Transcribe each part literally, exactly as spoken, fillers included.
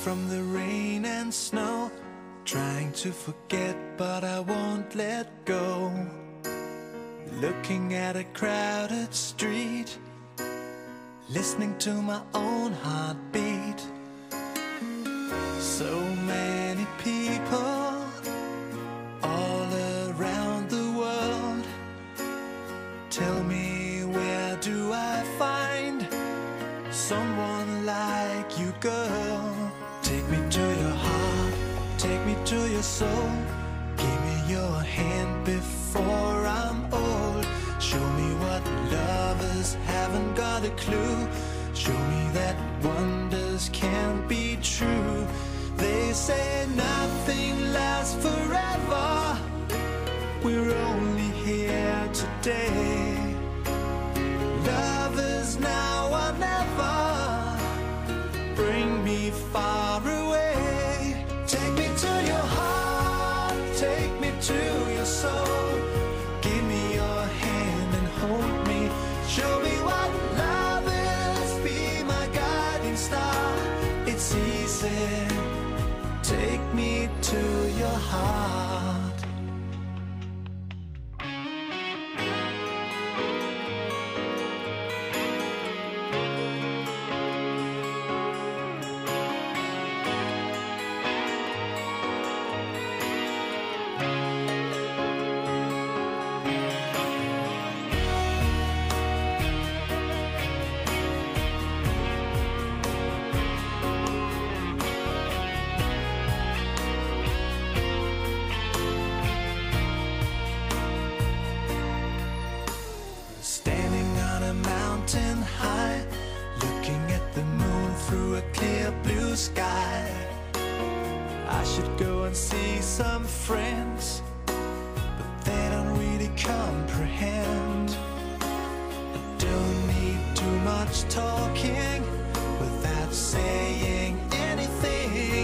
from the rain and snow, trying to forget but I won't let go. Looking at a crowded street, listening to my own heartbeat. So many people all around the world. Tell me, where do I find someone like you, girl? Take me to your heart, take me to your soul. Give me your hand before I'm old. Show me what lovers haven't got a clue. Show me that wonders can't be true. They say nothing lasts forever. We're only here today. Love is now or never. Bring me far away. Take me to your heart, take me to your soul. Give me your hand and hold me. Show me what love is, be my guiding star. It's easy. Take me to your heart. Through a clear blue sky, I should go and see some friends, but they don't really comprehend. I don't need too much talking without saying anything.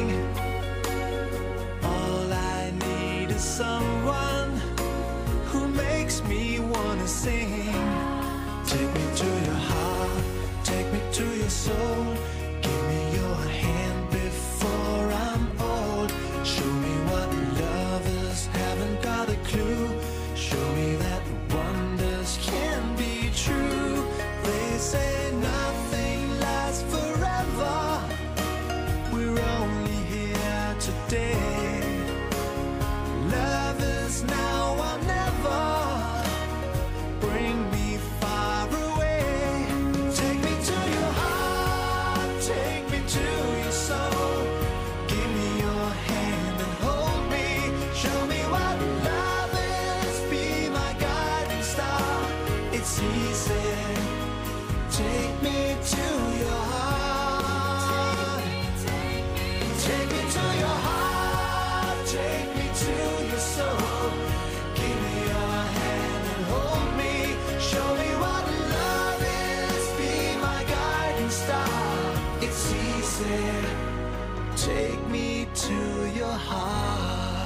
All I need is someone who makes me wanna sing. Take me to your heart, take me to your soul. Give me your hand before I'm old. Show me what lovers haven't got a clue. Show me that wonders can be true. They say nothing lasts forever. We're only here today. Love is now or never. Bring me far away. Take me to your heart, take me to your soul. Give me your hand and hold me. Show me what love is, be my guiding star. It's easy. Take me to your heart. Take me to your heart, take me to your soul. Give me your hand and hold me. Show me what love is, be my guiding star. It's easy. Take me to your heart.